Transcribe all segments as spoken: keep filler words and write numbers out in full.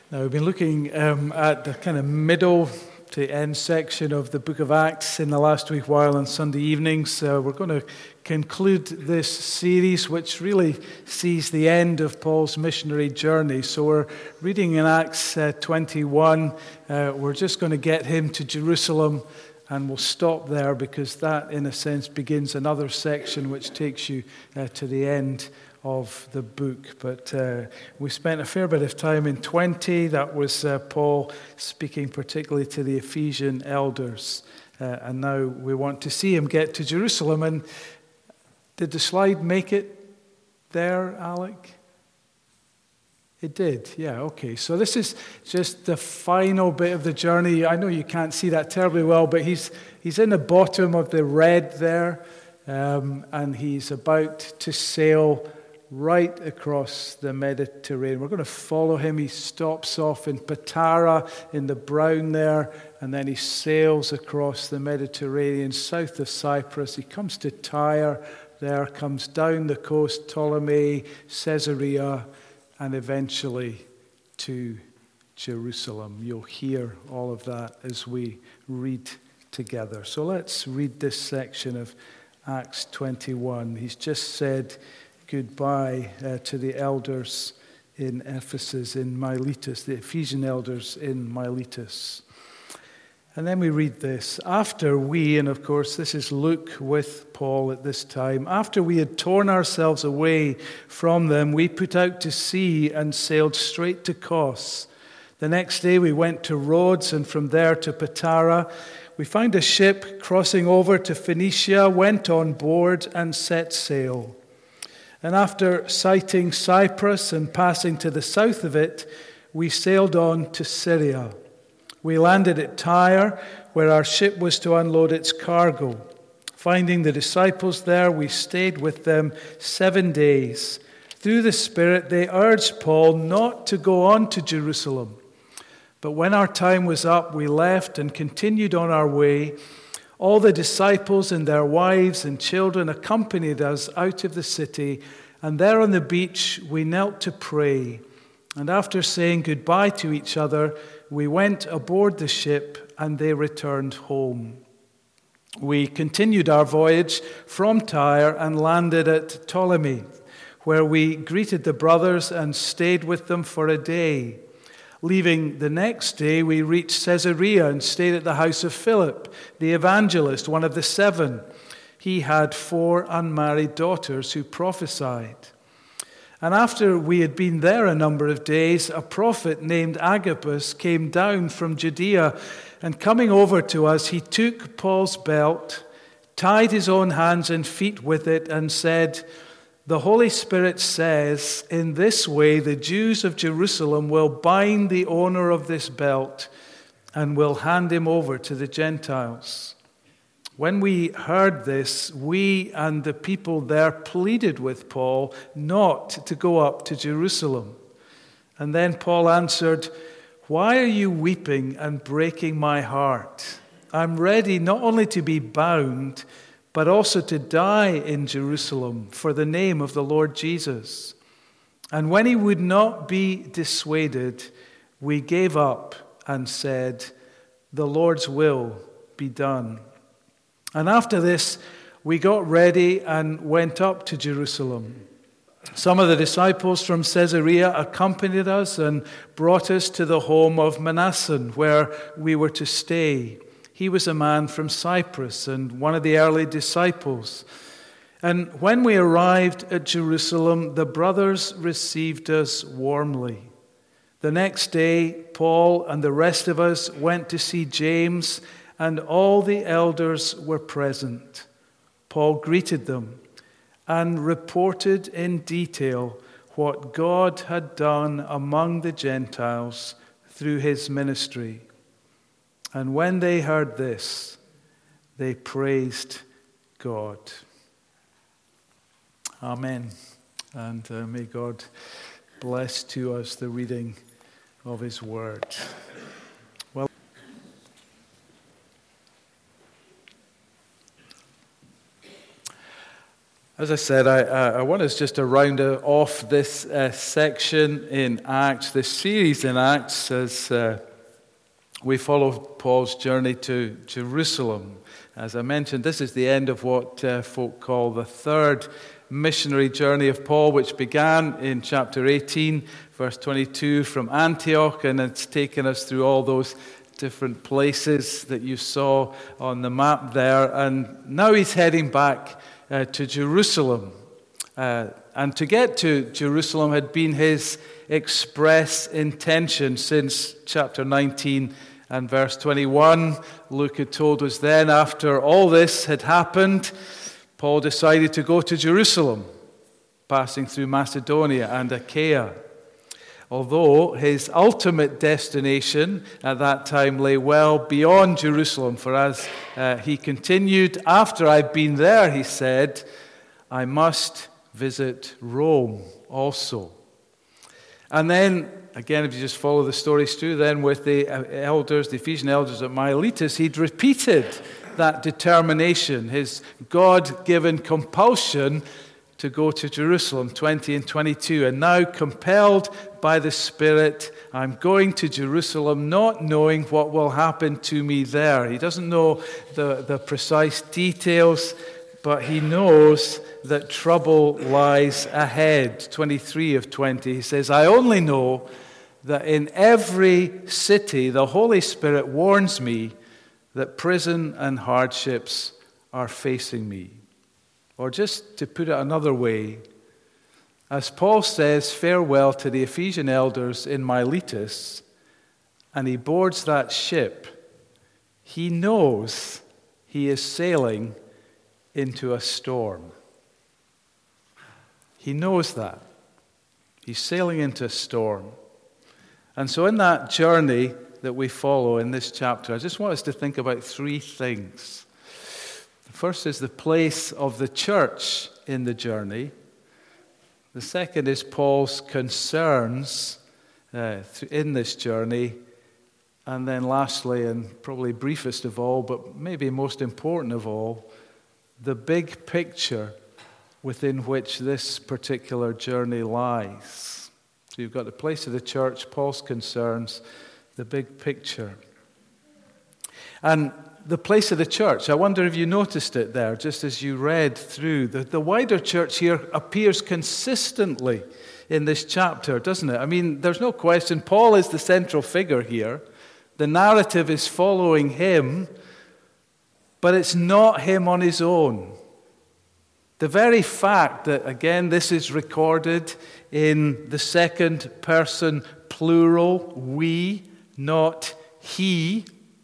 Now, we've been looking um, at the kind of middle to end section of the book of Acts in the last week while on Sunday evenings. Uh, we're going to conclude this series, which really sees the end of Paul's missionary journey. So we're reading in Acts uh, twenty-one. Uh, we're just going to get him to Jerusalem, and we'll stop there because that, in a sense, begins another section which takes you uh, to the end of the book. But uh, we spent a fair bit of time in twenty. That was uh, Paul speaking particularly to the Ephesian elders. Uh, and now we want to see him get to Jerusalem. And did the slide make it there, Alec? It did, yeah, okay. So this is just the final bit of the journey. I know you can't see that terribly well, but he's he's in the bottom of the red there, um, and he's about to sail right across the Mediterranean. We're going to follow him. He stops off in Patara in the brown there, and then he sails across the Mediterranean south of Cyprus. He comes to Tyre there, comes down the coast, Ptolemy, Caesarea, and eventually to Jerusalem. You'll hear all of that as we read together. So let's read this section of Acts twenty-one. He's just said goodbye uh, to the elders in Ephesus, in Miletus, the Ephesian elders in Miletus. And then we read this. After we, and of course this is Luke with Paul at this time, after we had torn ourselves away from them, we put out to sea and sailed straight to Kos. The next day we went to Rhodes, and from there to Patara. We found a ship crossing over to Phoenicia, went on board and set sail. And after sighting Cyprus and passing to the south of it, we sailed on to Syria. We landed at Tyre, where our ship was to unload its cargo. Finding the disciples there, we stayed with them seven days. Through the Spirit, they urged Paul not to go on to Jerusalem. But when our time was up, we left and continued on our way. All the disciples and their wives and children accompanied us out of the city, and there on the beach we knelt to pray. And after saying goodbye to each other, we went aboard the ship, and they returned home. We continued our voyage from Tyre and landed at Ptolemy, where we greeted the brothers and stayed with them for a day. Leaving the next day, we reached Caesarea and stayed at the house of Philip, the evangelist, one of the seven. He had four unmarried daughters who prophesied. And after we had been there a number of days, a prophet named Agabus came down from Judea, and coming over to us, he took Paul's belt, tied his own hands and feet with it, and said, "The Holy Spirit says, in this way the Jews of Jerusalem will bind the owner of this belt and will hand him over to the Gentiles." When we heard this, we and the people there pleaded with Paul not to go up to Jerusalem. And then Paul answered, "Why are you weeping and breaking my heart? I'm ready not only to be bound, but also to die in Jerusalem for the name of the Lord Jesus." And when he would not be dissuaded, we gave up and said, "The Lord's will be done." And after this, we got ready and went up to Jerusalem. Some of the disciples from Caesarea accompanied us and brought us to the home of Manasseh, where we were to stay. He was a man from Cyprus and one of the early disciples. And when we arrived at Jerusalem, the brothers received us warmly. The next day, Paul and the rest of us went to see James, and all the elders were present. Paul greeted them and reported in detail what God had done among the Gentiles through his ministry. And when they heard this, they praised God. Amen. And uh, may God bless to us the reading of his word. Well, As I said, I, I want us just to round off this uh, section in Acts, this series in Acts, as uh, we follow Paul's journey to Jerusalem. As I mentioned, this is the end of what uh, folk call the third missionary journey of Paul, which began in chapter eighteen, verse twenty-two, from Antioch, and it's taken us through all those different places that you saw on the map there. And now he's heading back Uh, to Jerusalem. Uh, and to get to Jerusalem had been his express intention since chapter nineteen and verse twenty-one. Luke had told us then, after all this had happened, Paul decided to go to Jerusalem, passing through Macedonia and Achaia. Although his ultimate destination at that time lay well beyond Jerusalem, for as uh, he continued, after I've been there, he said, I must visit Rome also. And then, again, if you just follow the stories through, then with the elders, the Ephesian elders at Miletus, he'd repeated that determination, his God-given compulsion to go to Jerusalem, twenty and twenty-two. And now, compelled by the Spirit, I'm going to Jerusalem, not knowing what will happen to me there. He doesn't know the, the precise details, but he knows that trouble lies ahead. twenty-three of twenty, he says, I only know that in every city the Holy Spirit warns me that prison and hardships are facing me. Or just to put it another way, as Paul says farewell to the Ephesian elders in Miletus, and he boards that ship, he knows he is sailing into a storm. He knows that. He's sailing into a storm. And so in that journey that we follow in this chapter, I just want us to think about three things. First is the place of the church in the journey. The second is Paul's concerns uh, in this journey. And then lastly, and probably briefest of all, but maybe most important of all, the big picture within which this particular journey lies. So you've got the place of the church, Paul's concerns, the big picture. And the place of the church, I wonder if you noticed it there, just as you read through. The, the wider church here appears consistently in this chapter, doesn't it? I mean, there's no question. Paul is the central figure here. The narrative is following him, but it's not him on his own. The very fact that, again, this is recorded in the second person plural, we, not he,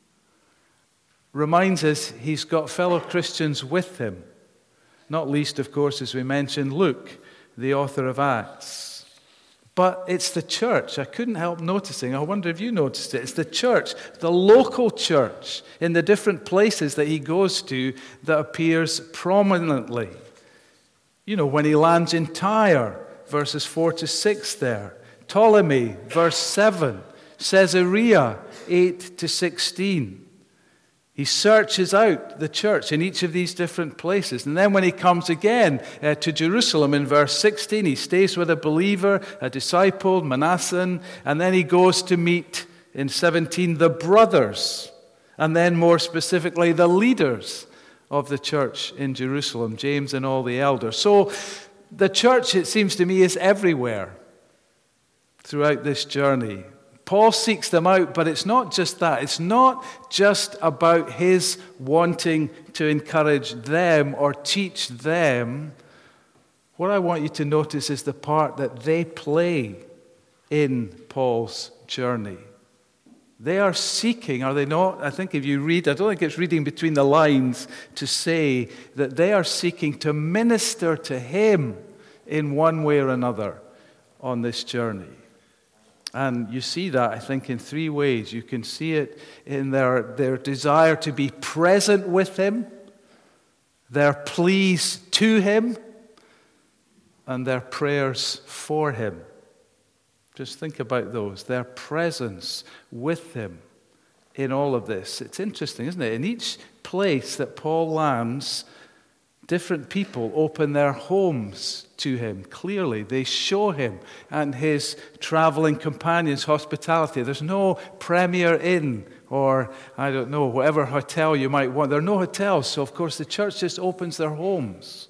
reminds us he's got fellow Christians with him. Not least, of course, as we mentioned, Luke, the author of Acts. But it's the church. I couldn't help noticing, I wonder if you noticed it, it's the church, the local church in the different places that he goes to that appears prominently. You know, when he lands in Tyre, verses four to six there, Ptolemy, verse seven, Caesarea, eight to sixteen. He searches out the church in each of these different places. And then when he comes again uh, to Jerusalem in verse sixteen, he stays with a believer, a disciple, Manasseh, and then he goes to meet, in seventeen, the brothers, and then more specifically, the leaders of the church in Jerusalem, James and all the elders. So the church, it seems to me, is everywhere throughout this journey. Paul seeks them out, but it's not just that. It's not just about his wanting to encourage them or teach them. What I want you to notice is the part that they play in Paul's journey. They are seeking, are they not? I think if you read, I don't think it's reading between the lines to say that they are seeking to minister to him in one way or another on this journey. And you see that, I think, in three ways. You can see it in their, their desire to be present with him, their pleas to him, and their prayers for him. Just think about those, their presence with him in all of this. It's interesting, isn't it? In each place that Paul lands, Different people open their homes to him. Clearly, they show him and his traveling companions hospitality. There's no Premier Inn or, I don't know, whatever hotel you might want. There are no hotels, so of course the church just opens their homes.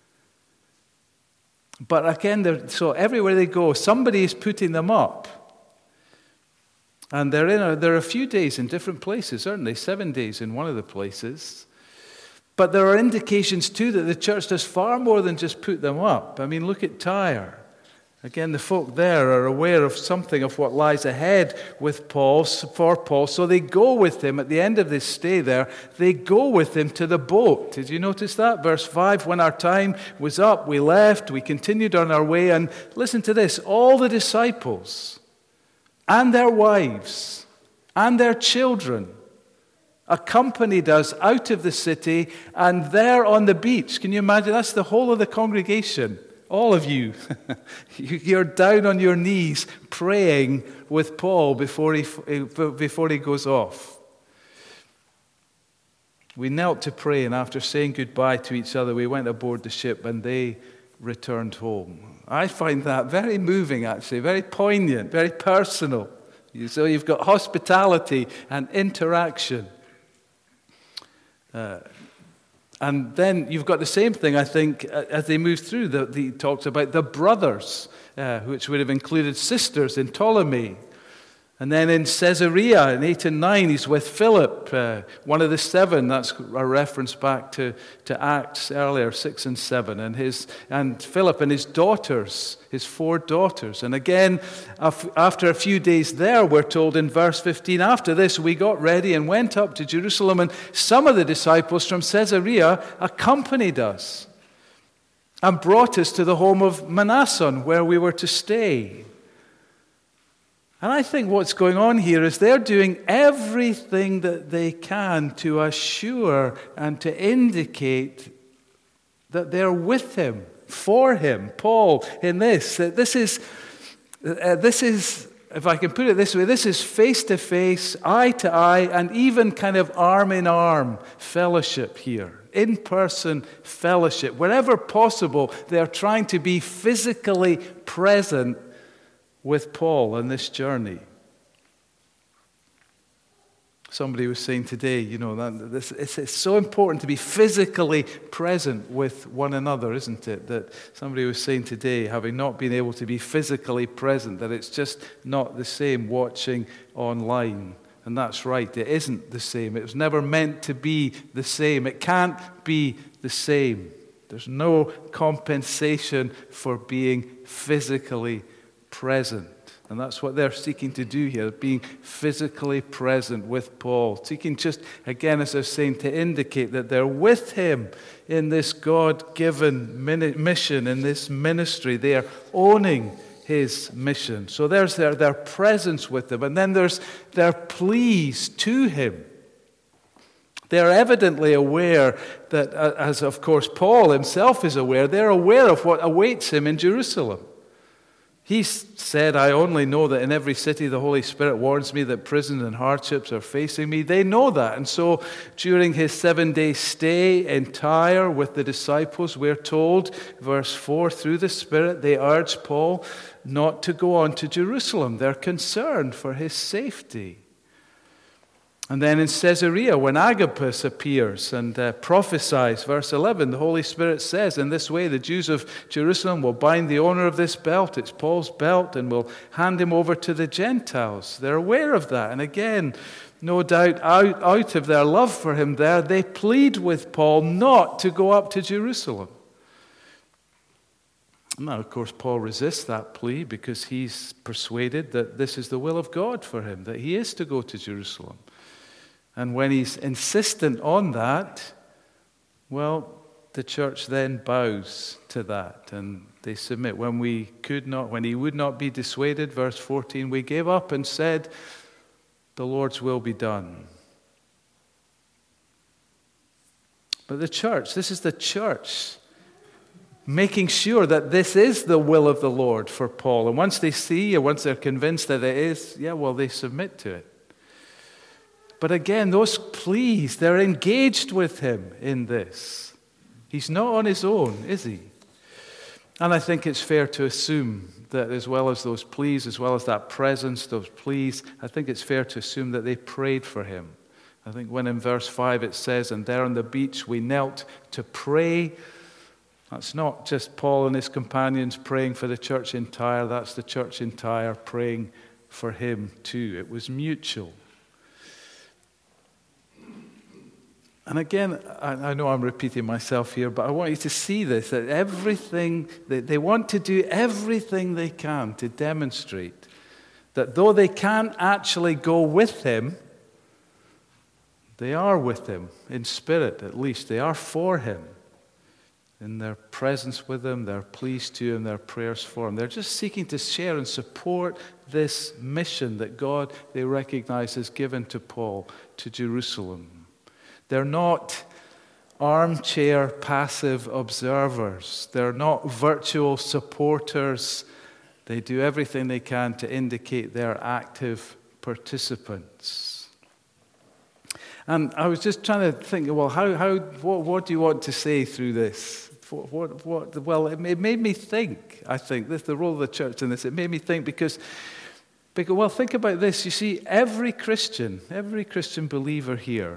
But again, so everywhere they go, somebody is putting them up. And they're in a, they're a few days in different places, aren't they? Seven days in one of the places. But there are indications, too, that the church does far more than just put them up. I mean, look at Tyre. Again, the folk there are aware of something of what lies ahead with Paul, for Paul. So they go with him at the end of this stay there. They go with him to the boat. Did you notice that? Verse five, when our time was up, we left, we continued on our way. And listen to this, all the disciples and their wives and their children accompanied us out of the city, and there on the beach. Can you imagine? That's the whole of the congregation. All of you. You're down on your knees praying with Paul before he, before he goes off. We knelt to pray, and after saying goodbye to each other, we went aboard the ship, and they returned home. I find that very moving, actually, very poignant, very personal. So you've got hospitality and interaction. Uh, and then you've got the same thing, I think, as they move through. The, the, he talks about the brothers, uh, which would have included sisters in Ptolemy. And then in Caesarea, in eight and nine, he's with Philip, uh, one of the seven. That's a reference back to, to Acts earlier, six and seven. And his and Philip and his daughters, his four daughters. And again, after a few days there, we're told in verse fifteen, after this we got ready and went up to Jerusalem, and some of the disciples from Caesarea accompanied us and brought us to the home of Manasseh, where we were to stay. And I think what's going on here is they're doing everything that they can to assure and to indicate that they're with him, for him, Paul, in this. That this is, uh, this is, if I can put it this way, this is face-to-face, eye-to-eye, and even kind of arm-in-arm fellowship here. In-person fellowship. Wherever possible, they're trying to be physically present with Paul on this journey. Somebody was saying today, you know, that this, it's, it's so important to be physically present with one another, isn't it? That somebody was saying today, having not been able to be physically present, that it's just not the same watching online. And that's right, it isn't the same. It was never meant to be the same. It can't be the same. There's no compensation for being physically present. And that's what they're seeking to do here, being physically present with Paul. Seeking just, again, as I was saying, to indicate that they're with him in this God-given mission, in this ministry. They are owning his mission. So there's their, their presence with him. And then there's their pleas to him. They're evidently aware that, as of course Paul himself is aware, they're aware of what awaits him in Jerusalem. He said, I only know that in every city the Holy Spirit warns me that prison and hardships are facing me. They know that. And so during his seven-day stay in Tyre with the disciples, we're told, verse four, through the Spirit, they urge Paul not to go on to Jerusalem. They're concerned for his safety. And then in Caesarea, when Agabus appears and uh, prophesies, verse eleven, the Holy Spirit says, in this way the Jews of Jerusalem will bind the owner of this belt, it's Paul's belt, and will hand him over to the Gentiles. They're aware of that. And again, no doubt out, out of their love for him there, they plead with Paul not to go up to Jerusalem. Now, of course, Paul resists that plea because he's persuaded that this is the will of God for him, that he is to go to Jerusalem. And when he's insistent on that, well, the church then bows to that and they submit. When we could not, when he would not be dissuaded, verse fourteen, we gave up and said, the Lord's will be done. But the church, this is the church making sure that this is the will of the Lord for Paul. And once they see, or once they're convinced that it is, yeah, well, they submit to it. But again, those pleas, they're engaged with him in this. He's not on his own, is he? And I think it's fair to assume that as well as those pleas, as well as that presence, those pleas, I think it's fair to assume that they prayed for him. I think when in verse five it says, and there on the beach we knelt to pray, that's not just Paul and his companions praying for the church entire, that's the church entire praying for him too. It was mutual. And again, I, I know I'm repeating myself here, but I want you to see this, that everything, that they want to do everything they can to demonstrate that though they can't actually go with him, they are with him, in spirit at least. They are for him. In their presence with him, their pleas to him, their prayers for him. They're just seeking to share and support this mission that God, they recognize, has given to Paul, to Jerusalem. They're not armchair passive observers. They're not virtual supporters. They do everything they can to indicate they're active participants. And I was just trying to think, well, how, how, what, what do you want to say through this? What, what, what, well, it, it made me think, I think, this, the role of the church in this, it made me think because, because, well, think about this. You see, every Christian, every Christian believer here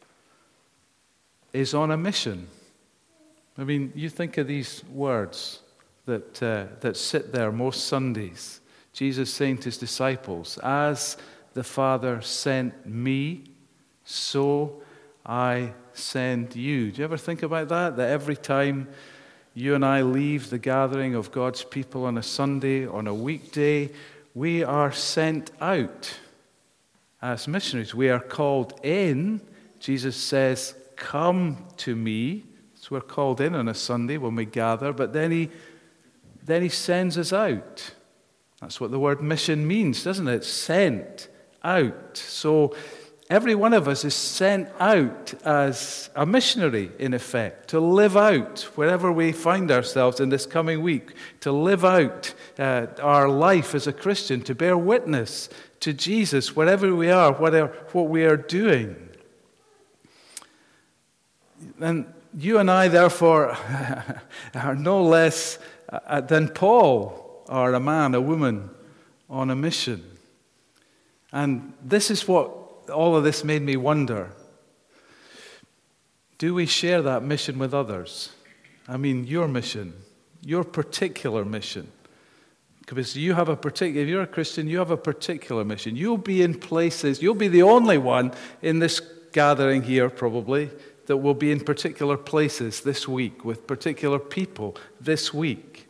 is on a mission. I mean, you think of these words that, uh, that sit there most Sundays. Jesus saying to his disciples, as the Father sent me, so I send you. Do you ever think about that? That every time you and I leave the gathering of God's people on a Sunday, on a weekday, we are sent out as missionaries. We are called in. Jesus says, come to me. So we're called in on a Sunday when we gather, but then he, then he sends us out. That's what the word mission means, doesn't it? Sent out. So every one of us is sent out as a missionary, in effect, to live out wherever we find ourselves in this coming week, to live out uh, our life as a Christian, to bear witness to Jesus wherever we are, whatever, what we are doing. And you and I, therefore, are no less uh, than Paul, are a man, a woman on a mission. And this is what all of this made me wonder. Do we share that mission with others? I mean, your mission, your particular mission. Because you have a particular, if you're a Christian, you have a particular mission. You'll be in places, you'll be the only one in this gathering here, probably, that will be in particular places this week, with particular people this week.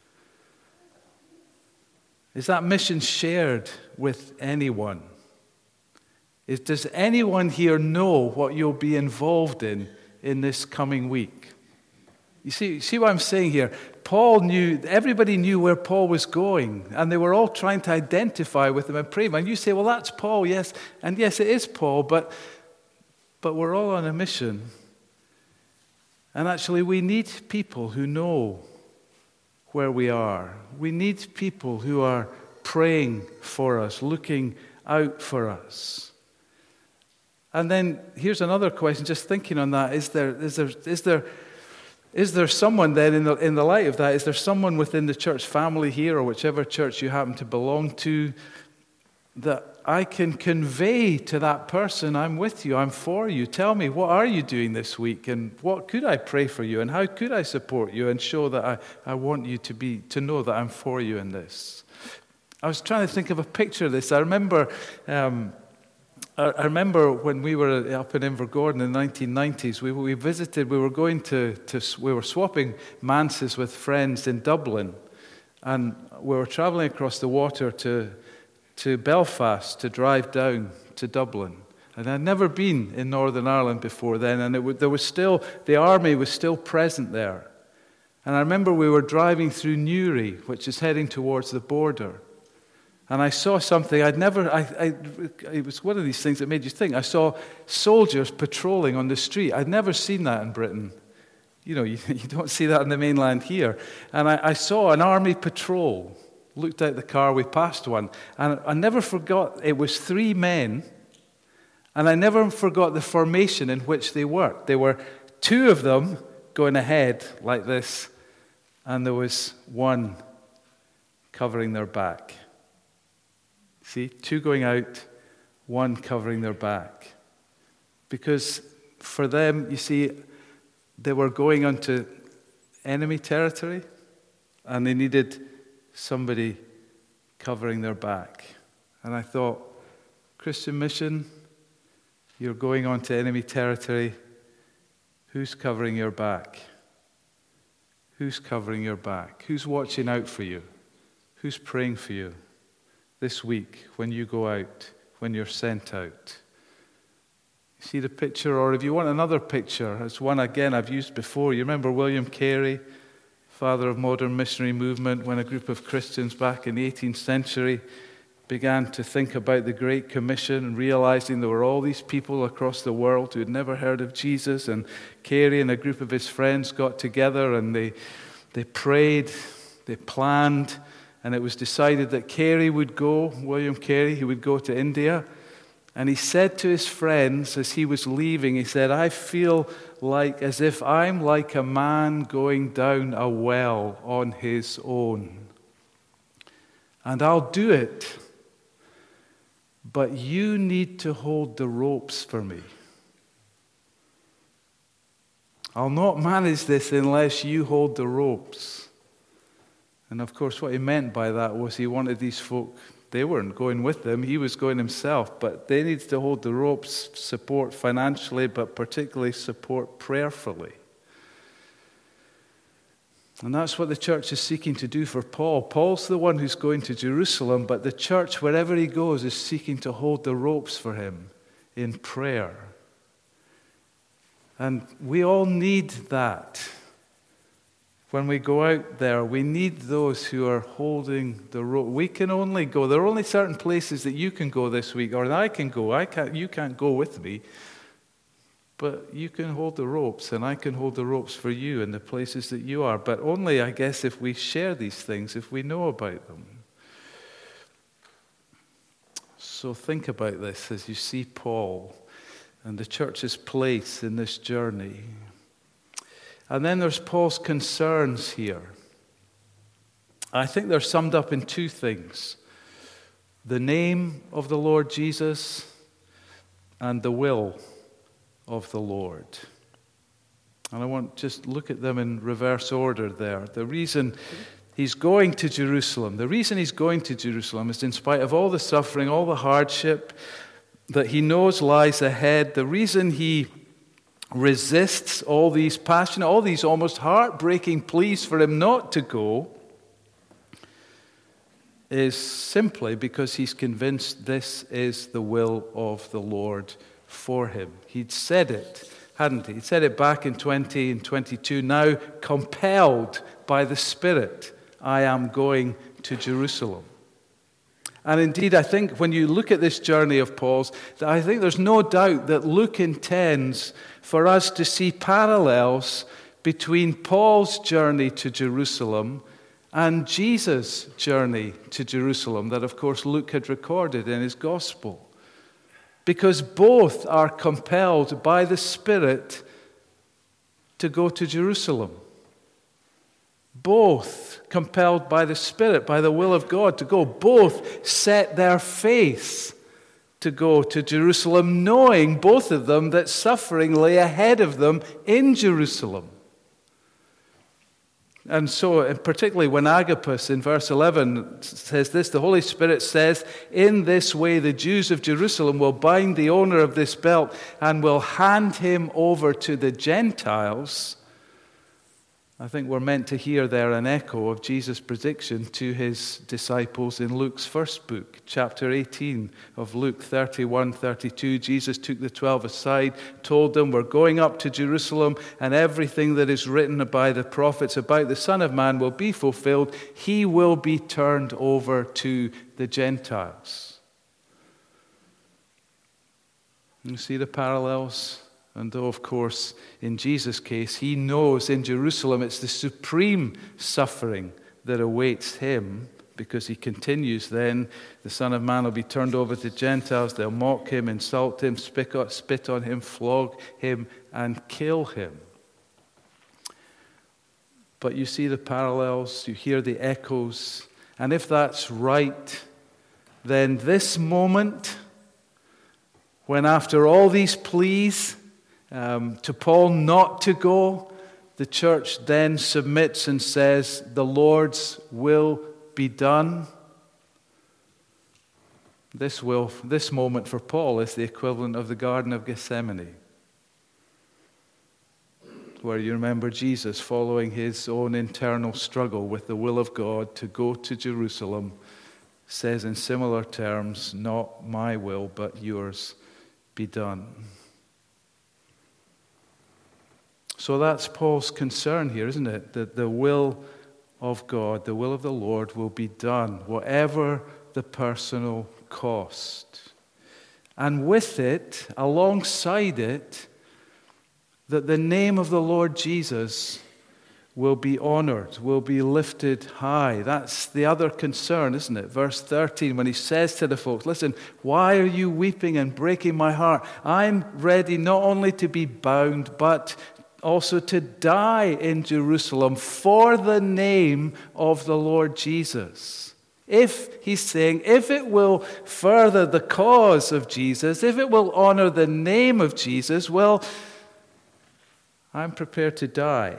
Is that mission shared with anyone? Is, does anyone here know what you'll be involved in in this coming week? You see, see what I'm saying here? Paul knew, everybody knew where Paul was going, and they were all trying to identify with him and pray him. And you say, well, that's Paul, yes, and yes, it is Paul, but, but we're all on a mission. And actually, we need people who know where we are. We need people who are praying for us, looking out for us. And then here's another question, just thinking on that. Is there, is there, is there, is there someone then, in the, in the light of that, is there someone within the church family here, or whichever church you happen to belong to, that I can convey to that person, I'm with you, I'm for you. Tell me, what are you doing this week? And what could I pray for you? And how could I support you and show that I, I want you to be, to know that I'm for you in this? I was trying to think of a picture of this. I remember... Um, I remember when we were up in Invergordon in the nineteen nineties, we, we visited, we were going to, to, we were swapping manses with friends in Dublin, and we were traveling across the water to, to Belfast to drive down to Dublin. And I'd never been in Northern Ireland before then, and it, there was still, the army was still present there. And I remember we were driving through Newry, which is heading towards the border. And I saw something I'd never, I, I, it was one of these things that made you think. I saw soldiers patrolling on the street. I'd never seen that in Britain. You know, you, you don't see that in the mainland here. And I, I saw an army patrol. Looked out the car, we passed one. And I never forgot, it was three men. And I never forgot the formation in which they worked. There were two of them going ahead like this, and there was one covering their back. See, two going out, one covering their back. Because for them, you see, they were going onto enemy territory, and they needed somebody covering their back. And I thought, Christian mission, you're going onto enemy territory. Who's covering your back? Who's covering your back? Who's watching out for you? Who's praying for you this week when you go out, when you're sent out? See the picture? Or if you want another picture, it's one again I've used before. You remember William Carey, father of modern missionary movement, when a group of Christians back in the eighteenth century began to think about the Great Commission and realizing there were all these people across the world who had never heard of Jesus. And Carey and a group of his friends got together and they they prayed, they planned, and it was decided that Carey would go, William Carey, he would go to India. And he said to his friends as he was leaving, he said, I feel like as if I'm like a man going down a well on his own. And I'll do it. But you need to hold the ropes for me. I'll not manage this unless you hold the ropes. And of course, what he meant by that was he wanted these folk, they weren't going with them, he was going himself, but they needed to hold the ropes, support financially, but particularly support prayerfully. And that's what the church is seeking to do for Paul. Paul's the one who's going to Jerusalem, but the church, wherever he goes, is seeking to hold the ropes for him in prayer. And we all need that. When we go out there, we need those who are holding the rope. We can only go. There are only certain places that you can go this week, or I can go. I can't. You can't go with me. But you can hold the ropes, and I can hold the ropes for you in the places that you are. But only, I guess, if we share these things, if we know about them. So think about this as you see Paul and the church's place in this journey. And then there's Paul's concerns here. I think they're summed up in two things: the name of the Lord Jesus and the will of the Lord. And I want to just look at them in reverse order there. The reason he's going to Jerusalem, the reason he's going to Jerusalem is in spite of all the suffering, all the hardship that he knows lies ahead. The reason he resists all these passionate, all these almost heartbreaking pleas for him not to go is simply because he's convinced this is the will of the Lord for him. He'd said it, hadn't he? He'd said it back in twenty and twenty-two. Now, compelled by the Spirit, I am going to Jerusalem. And indeed, I think when you look at this journey of Paul's, I think there's no doubt that Luke intends for us to see parallels between Paul's journey to Jerusalem and Jesus' journey to Jerusalem that, of course, Luke had recorded in his gospel. Because both are compelled by the Spirit to go to Jerusalem. Both compelled by the Spirit, by the will of God to go. Both set their face to go to Jerusalem, knowing, both of them, that suffering lay ahead of them in Jerusalem. And so, and particularly when Agabus in verse eleven says this, the Holy Spirit says, in this way the Jews of Jerusalem will bind the owner of this belt and will hand him over to the Gentiles. I think we're meant to hear there an echo of Jesus' prediction to his disciples in Luke's first book, chapter eighteen of Luke thirty-one thirty-two. Jesus took the twelve aside, told them, we're going up to Jerusalem, and everything that is written by the prophets about the Son of Man will be fulfilled. He will be turned over to the Gentiles. You see the parallels? And though, of course, in Jesus' case, he knows in Jerusalem it's the supreme suffering that awaits him, because he continues then, the Son of Man will be turned over to Gentiles, they'll mock him, insult him, spit on him, flog him, and kill him. but you see the parallels, you hear the echoes, and if that's right, then this moment, when after all these pleas um, to Paul not to go, the church then submits and says, the Lord's will be done. This will, this moment for Paul is the equivalent of the Garden of Gethsemane, where you remember Jesus following his own internal struggle with the will of God to go to Jerusalem, says in similar terms, not my will, but yours be done. So that's Paul's concern here, isn't it? That the will of God, the will of the Lord will be done, whatever the personal cost. And with it, alongside it, that the name of the Lord Jesus will be honored, will be lifted high. That's the other concern, isn't it? Verse thirteen, when he says to the folks, listen, why are you weeping and breaking my heart? I'm ready not only to be bound, but also to die in Jerusalem for the name of the Lord Jesus. If, he's saying, if it will further the cause of Jesus, if it will honor the name of Jesus, well, I'm prepared to die.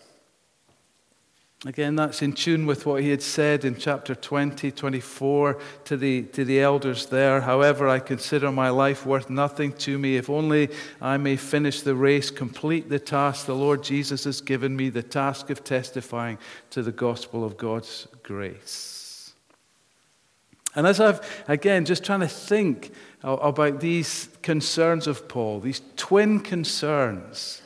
Again, that's in tune with what he had said in chapter twenty, twenty-four to the, to the elders there. However, I consider my life worth nothing to me, if only I may finish the race, complete the task the Lord Jesus has given me, the task of testifying to the gospel of God's grace. And as I've, again, just trying to think about these concerns of Paul, these twin concerns,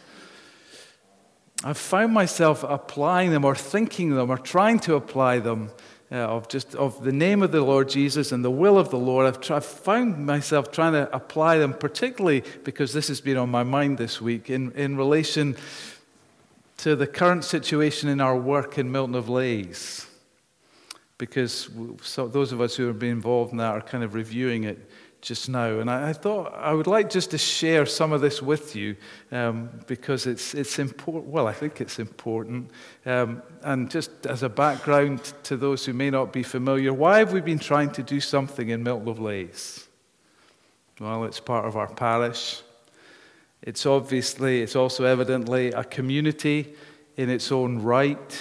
I've found myself applying them or thinking them or trying to apply them uh, of just of the name of the Lord Jesus and the will of the Lord. I've, tried, I've found myself trying to apply them, particularly because this has been on my mind this week in, in relation to the current situation in our work in Milton of Leys. Because so those of us who have been involved in that are kind of reviewing it just now. And I, I thought I would like just to share some of this with you um, because it's it's important. Well, I think it's important. Um, and just as a background to those who may not be familiar, why have we been trying to do something in Milton of Leys? Well, it's part of our parish. It's obviously, it's also evidently a community in its own right.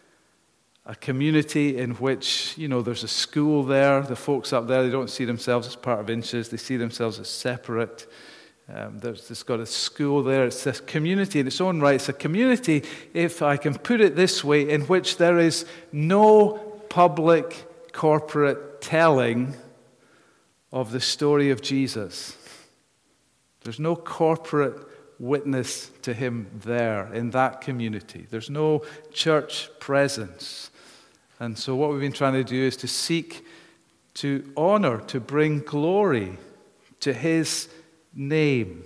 A community in which, you know, there's a school there. The folks up there, they don't see themselves as part of Inches. They see themselves as separate. Um, there's, there's got a school there. It's a community in its own right. It's a community, if I can put it this way, in which there is no public corporate telling of the story of Jesus. There's no corporate witness to him there in that community. There's no church presence. And so what we've been trying to do is to seek to honor, to bring glory to his name.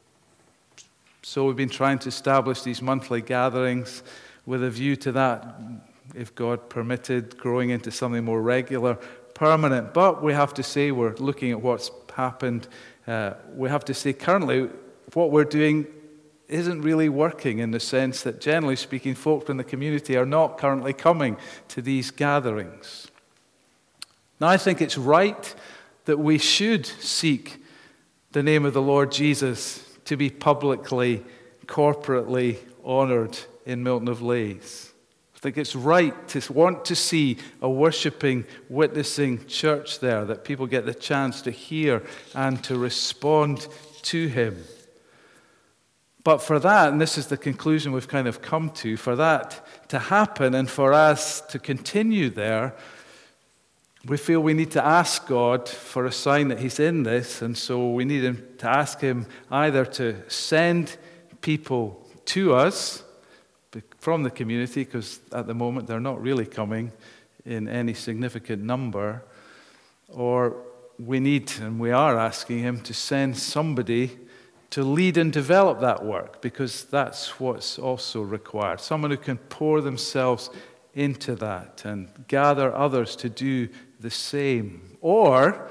So we've been trying to establish these monthly gatherings with a view to that, if God permitted, growing into something more regular, permanent. But we have to say, we're looking at what's happened. Uh, we have to say currently what we're doing isn't really working, in the sense that, generally speaking, folk in the community are not currently coming to these gatherings. Now, I think it's right that we should seek the name of the Lord Jesus to be publicly, corporately honored in Milton of Leys. I think it's right to want to see a worshiping, witnessing church there, that people get the chance to hear and to respond to him. But for that, and this is the conclusion we've kind of come to, for that to happen and for us to continue there, we feel we need to ask God for a sign that he's in this. And so we need him to ask him either to send people to us from the community, because at the moment they're not really coming in any significant number, or we need, and we are asking him to send somebody to lead and develop that work, because that's what's also required. Someone who can pour themselves into that and gather others to do the same. Or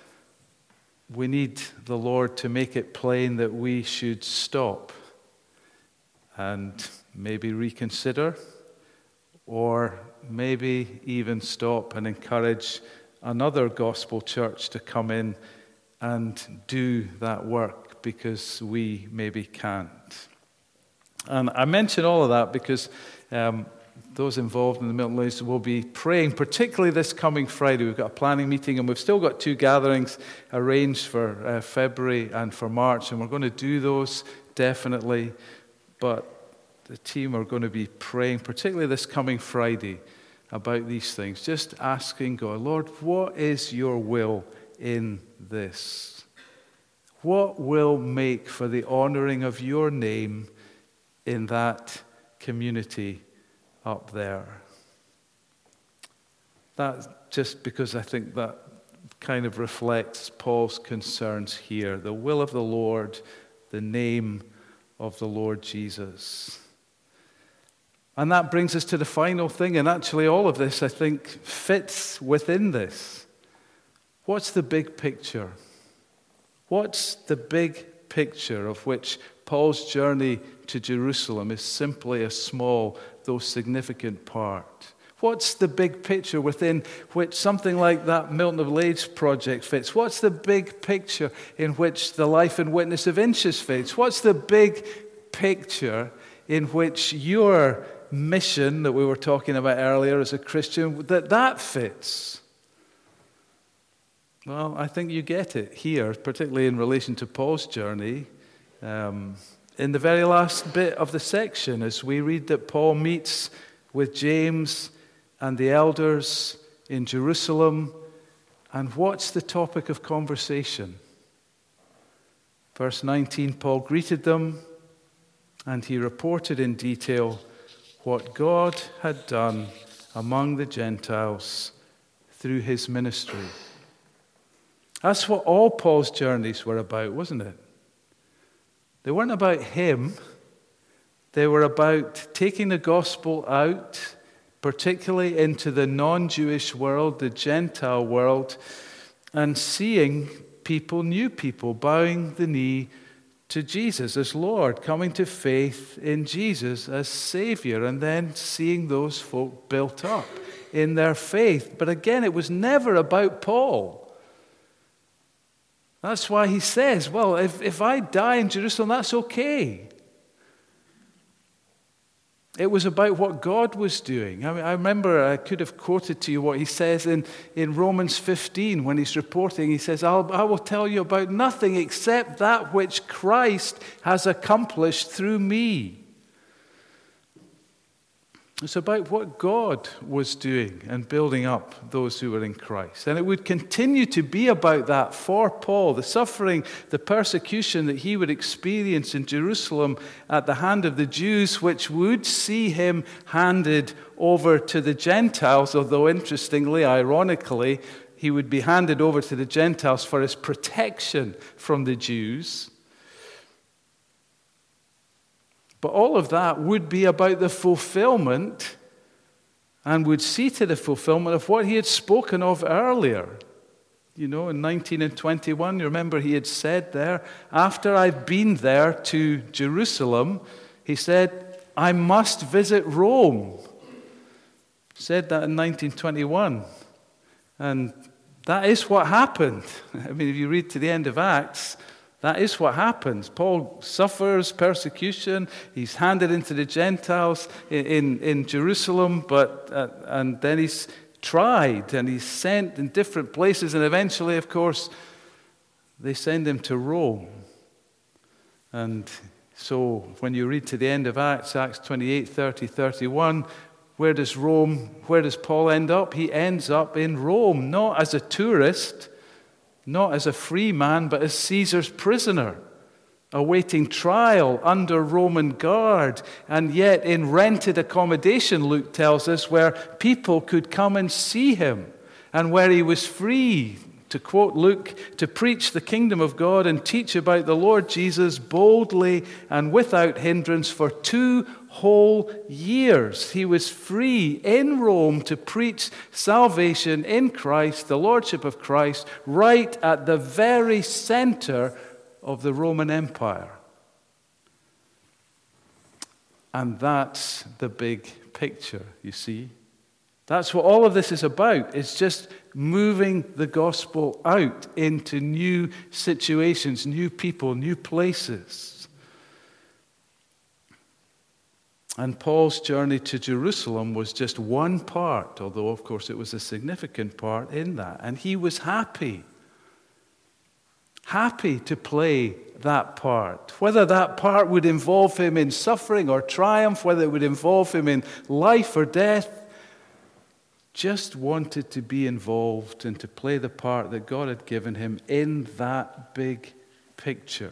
we need the Lord to make it plain that we should stop and maybe reconsider or maybe even stop and encourage another gospel church to come in and do that work because we maybe can't. And I mention all of that because um, those involved in the Milton Ladies will be praying, particularly this coming Friday. We've got a planning meeting, and we've still got two gatherings arranged for uh, February and for March, and we're going to do those definitely. But the team are going to be praying, particularly this coming Friday, about these things. Just asking God, Lord, what is your will in this? What will make for the honoring of your name in that community up there? That's just because I think that kind of reflects Paul's concerns here. The will of the Lord, the name of the Lord Jesus. And that brings us to the final thing, and actually all of this, I think, fits within this. What's the big picture? What's the big picture of which Paul's journey to Jerusalem is simply a small, though significant part? What's the big picture within which something like that Milton of Lades project fits? What's the big picture in which the life and witness of Inches fits? What's the big picture in which your mission that we were talking about earlier as a Christian, that that fits? Well, I think you get it here, particularly in relation to Paul's journey. Um, in the very last bit of the section, as we read that Paul meets with James and the elders in Jerusalem, and what's the topic of conversation? Verse nineteen, Paul greeted them, and he reported in detail what God had done among the Gentiles through his ministry. That's what all Paul's journeys were about, wasn't it? They weren't about him. They were about taking the gospel out, particularly into the non-Jewish world, the Gentile world, and seeing people, new people, bowing the knee to Jesus as Lord, coming to faith in Jesus as Savior, and then seeing those folk built up in their faith. But again, it was never about Paul. That's why he says, well, if, if I die in Jerusalem, that's okay. It was about what God was doing. I mean, I remember I could have quoted to you what he says in, in Romans fifteen when he's reporting. He says, I'll, I will tell you about nothing except that which Christ has accomplished through me. It's about what God was doing and building up those who were in Christ. And it would continue to be about that for Paul, the suffering, the persecution that he would experience in Jerusalem at the hand of the Jews, which would see him handed over to the Gentiles, although interestingly, ironically, he would be handed over to the Gentiles for his protection from the Jews. But all of that would be about the fulfillment and would see to the fulfillment of what he had spoken of earlier. You know, in nineteen and twenty-one, you remember he had said there, after I've been there to Jerusalem, he said, I must visit Rome. He said that in nineteen twenty-one. And that is what happened. I mean, if you read to the end of Acts, that is what happens. Paul suffers persecution. He's handed into the Gentiles in, in, in Jerusalem, but uh, and then he's tried and he's sent in different places. And eventually, of course, they send him to Rome. And so when you read to the end of Acts, Acts twenty-eight, thirty, thirty-one, where does Rome, where does Paul end up? He ends up in Rome, not as a tourist, not as a free man, but as Caesar's prisoner, awaiting trial under Roman guard, and yet in rented accommodation, Luke tells us, where people could come and see him, and where he was free, to quote Luke, to preach the kingdom of God and teach about the Lord Jesus boldly and without hindrance for two whole years. He was free in Rome to preach salvation in Christ, the Lordship of Christ, right at the very center of the Roman Empire. And that's the big picture, you see. That's what all of this is about. It's just moving the gospel out into new situations, new people, new places. And Paul's journey to Jerusalem was just one part, although of course it was a significant part in that. And he was happy. Happy to play that part. Whether that part would involve him in suffering or triumph, whether it would involve him in life or death, just wanted to be involved and to play the part that God had given him in that big picture.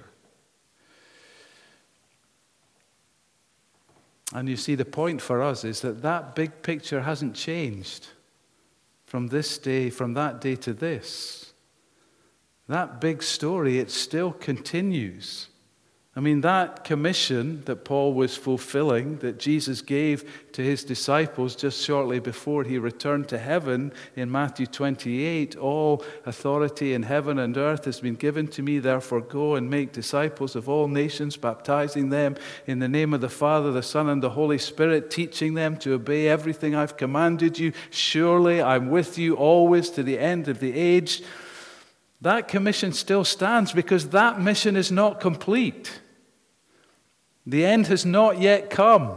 And you see, the point for us is that that big picture hasn't changed from this day, from that day to this. That big story, it still continues. I mean, that commission that Paul was fulfilling, that Jesus gave to his disciples just shortly before he returned to heaven in Matthew twenty-eight, all authority in heaven and earth has been given to me, therefore go and make disciples of all nations, baptizing them in the name of the Father, the Son, and the Holy Spirit, teaching them to obey everything I've commanded you. Surely I'm with you always to the end of the age. That commission still stands because that mission is not complete. The end has not yet come.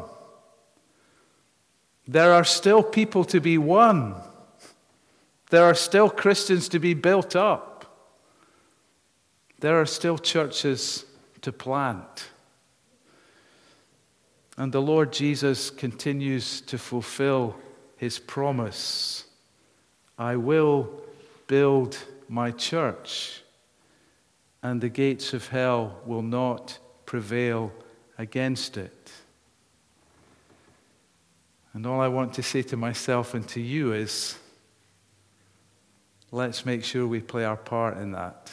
There are still people to be won. There are still Christians to be built up. There are still churches to plant. And the Lord Jesus continues to fulfill his promise. I will build my church, and the gates of hell will not prevail against it. And all I want to say to myself and to you is, let's make sure we play our part in that.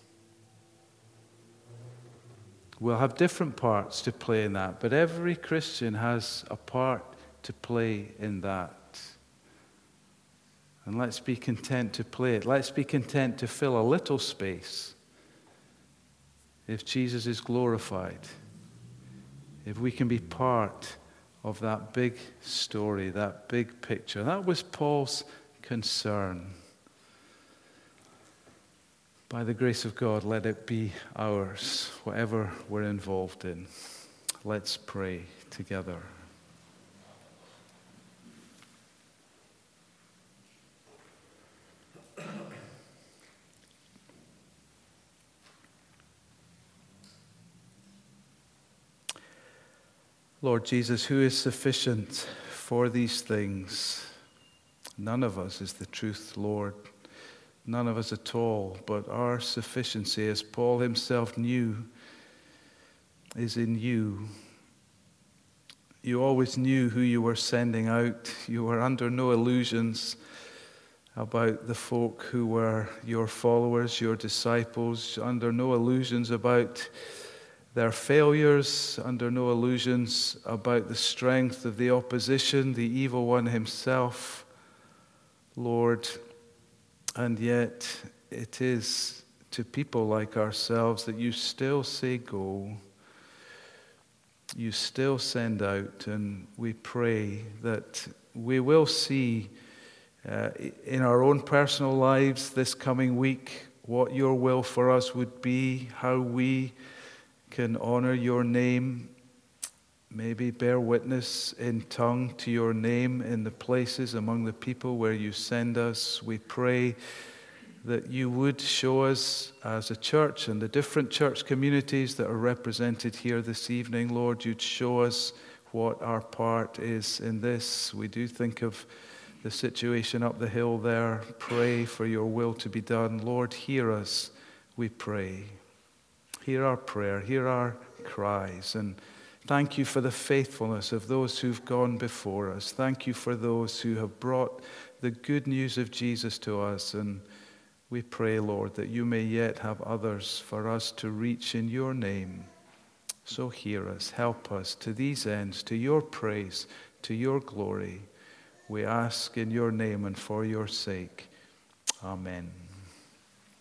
We'll have different parts to play in that, but every Christian has a part to play in that. And let's be content to play it. Let's be content to fill a little space if Jesus is glorified. If we can be part of that big story, that big picture. That was Paul's concern. By the grace of God, let it be ours, whatever we're involved in. Let's pray together. Lord Jesus, who is sufficient for these things? None of us is the truth, Lord. None of us at all, but our sufficiency, as Paul himself knew, is in you. You always knew who you were sending out. You were under no illusions about the folk who were your followers, your disciples, under no illusions about their failures, under no illusions about the strength of the opposition, the evil one himself, Lord. And yet it is to people like ourselves that you still say go. You still send out, and we pray that we will see uh, in our own personal lives this coming week what your will for us would be, how we can honor your name, maybe bear witness in tongue to your name in the places among the people where you send us. We pray that you would show us as a church and the different church communities that are represented here this evening, Lord, you'd show us what our part is in this. We do think of the situation up the hill there. Pray for your will to be done. Lord, hear us, we pray. Hear our prayer, hear our cries, and thank you for the faithfulness of those who've gone before us. Thank you for those who have brought the good news of Jesus to us, and we pray, Lord, that you may yet have others for us to reach in your name. So hear us, help us to these ends, to your praise, to your glory. We ask in your name and for your sake. Amen.